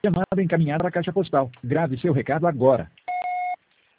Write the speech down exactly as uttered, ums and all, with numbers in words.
chamada encaminhada à caixa postal. Grave seu recado agora.